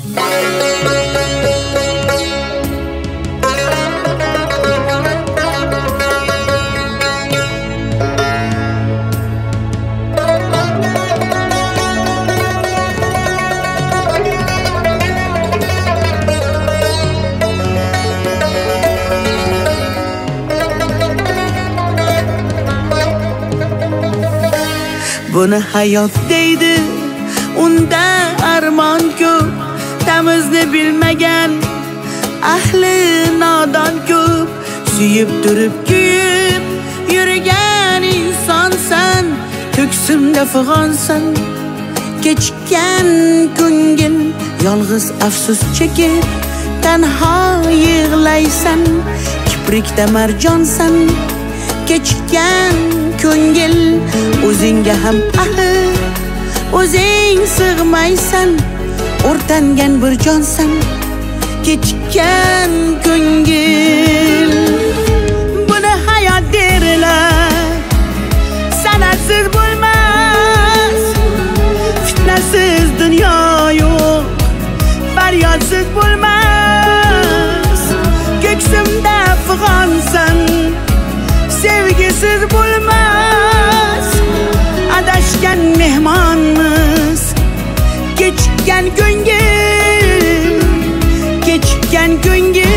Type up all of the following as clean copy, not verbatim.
Buni hayot deydi, unda armon ko'p, tamizni bilmagan ahli nodon ko'p. Suyib turib kuyib yurgan insonsan, ko'ksimda fig'onsan. Kechgan ko'ngil yolg'iz afsus chekib tanho yig'laysan, kiprikda marjonsan. Kechgan ko'ngil o'zingga ham ahil, o'zing sig'maysan, o'rtangan bir jonsan. Kechgan ko'ngil, buni hayot derlar. Sanatsiz bo'lmas, fitnasiz dunyo yo'q, faryodsiz bo'lmas. Ko'ksimda fig'onsan, sevgisiz bo'lmas. Adashgan mehmonmiz, kechgan ko'ngil, kechgan ko'ngil.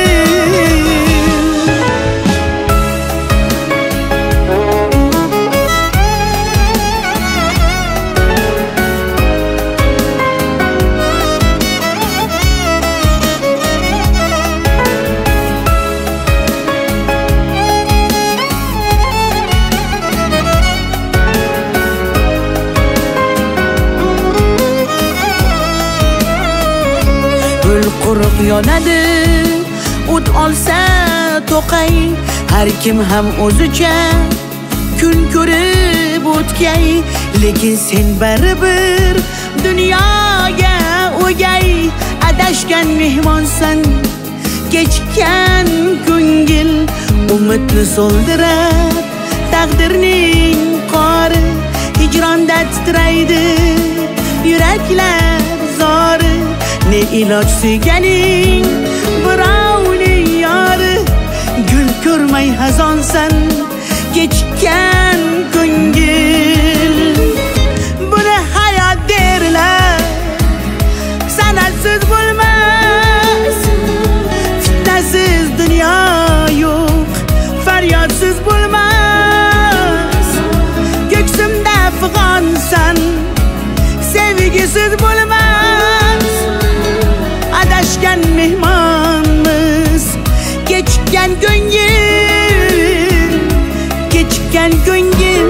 Gul quruq yonadi, o't olsa to'qay. Har kim ham o'zicha kun ko'rib o'tkay. Lekin sen baribir dunyoga o'gay. Adashgan mehmonsan, kechgan ko'ngil. Umidni so'ldirar taqdirning qori. Hijronda titraydi yuraklar zori. Ne iloj suyganing birovning yori. Gul ko'rmay hazonsan, kechgan ko'ngil. Buni hayot derlar. Sanatsiz bo'lmas, fitnasiz dunyo yo'q, faryodsiz bo'lmas. Ko'ksimda fig'onsan, sevgisiz bo'lmas. Adashgan mehmonmiz, kechgan ko'ngil, kechgan ko'ngil.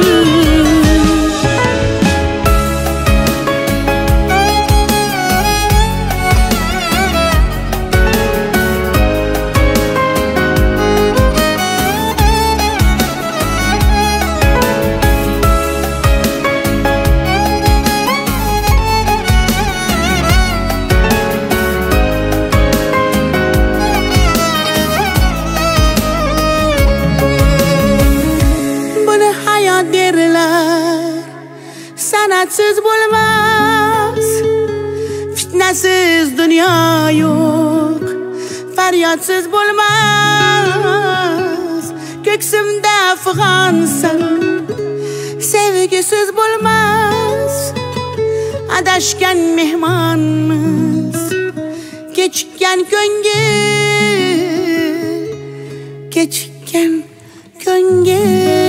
Sanatsiz bo'lmas, fitnasiz dunyo yo'q, faryodsiz bo'lmas. Ko'ksimda fig'onsan, sevgisiz bo'lmas. Adashgan mehmonmiz, kechgan ko'ngil, kechgan ko'ngil.